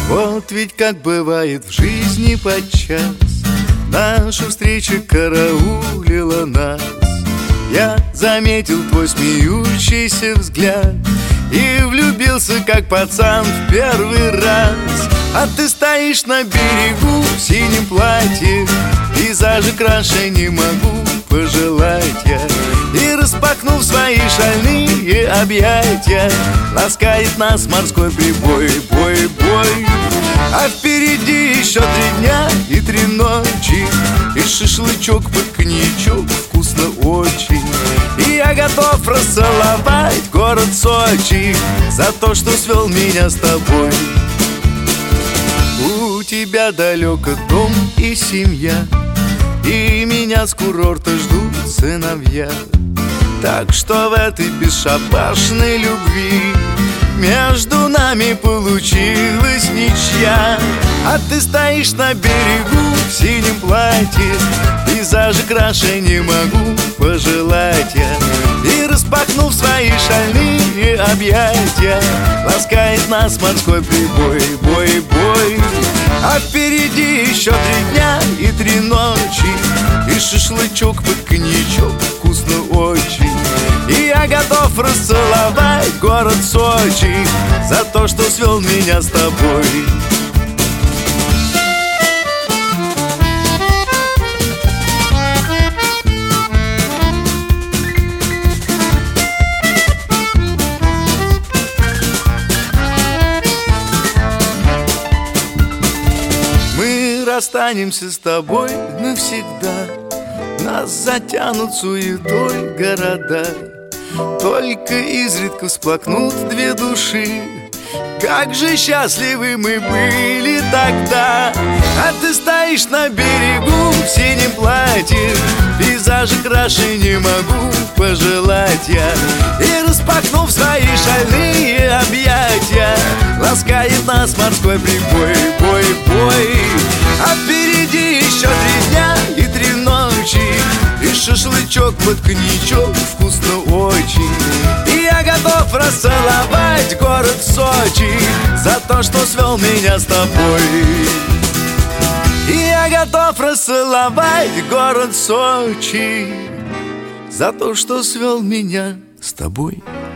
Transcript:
Вот ведь как бывает в жизни подчас, наша встреча караулила нас. Я заметил твой смеющийся взгляд и влюбился, как пацан, в первый раз. А ты стоишь на берегу в синем платье, пейзажи краше не могу пожелать я. И распахнув свои шальные объятия, ласкает нас морской прибой, бой, бой. А впереди еще 3 дня и 3 ночи, и шашлычок под коньячок вкусно очень. И я готов расцеловать город Сочи за то, что свел меня с тобой. У тебя далеко дом и семья, и меня с курорта ждут сыновья. Так что в этой бесшабашной любви между нами получилась ничья. А ты стоишь на берегу в синем платье, пейзажи краше не могу пожелать я. И распахнув свои шальные объятия, ласкает нас морской прибой, бой, бой. А впереди еще 3 дня и 3 ночи, и шашлычок под коньячок вкусно очень. И я готов расцеловать город Сочи за то, что свел меня с тобой. Мы расстанемся с тобой навсегда, нас затянут суетой города. Только изредка всплакнут 2 души. Как же счастливы мы были тогда. А ты стоишь на берегу в синем платье, пейзажи краше не могу пожелать я. И распахнув свои шальные объятия, ласкает нас морской прибой, бой, бой. А впереди еще 3 дня и 3 ночи, и шашлычок под коньячок вкусно очень. И я готов расцеловать город Сочи за то, что свел меня с тобой. И я готов расцеловать город Сочи за то, что свел меня с тобой.